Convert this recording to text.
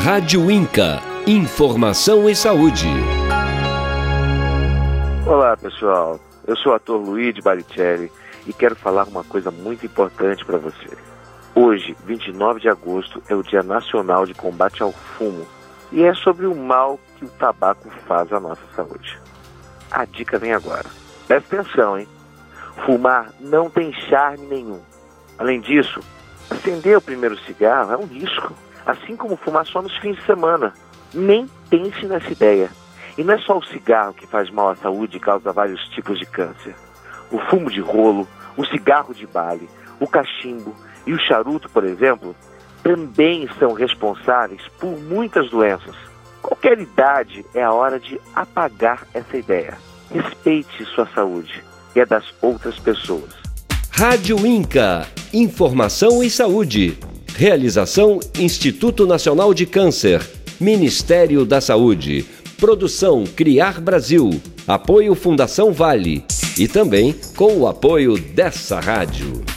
Rádio Inca. Informação e saúde. Olá, pessoal. Eu sou o ator Luigi Baricelli e quero falar uma coisa muito importante para você. Hoje, 29 de agosto, é o Dia Nacional de Combate ao Fumo e é sobre o mal que o tabaco faz à nossa saúde. A dica vem agora. Presta atenção, hein? Fumar não tem charme nenhum. Além disso, acender o primeiro cigarro é um risco, assim como fumar só nos fins de semana. Nem pense nessa ideia. E não é só o cigarro que faz mal à saúde e causa vários tipos de câncer. O fumo de rolo, o cigarro de bale, o cachimbo e o charuto, por exemplo, também são responsáveis por muitas doenças. Qualquer idade é a hora de apagar essa ideia. Respeite sua saúde e a das outras pessoas. Rádio Inca. Informação e saúde. Realização Instituto Nacional de Câncer. Ministério da Saúde. Produção Criar Brasil. Apoio Fundação Vale. E também com o apoio dessa rádio.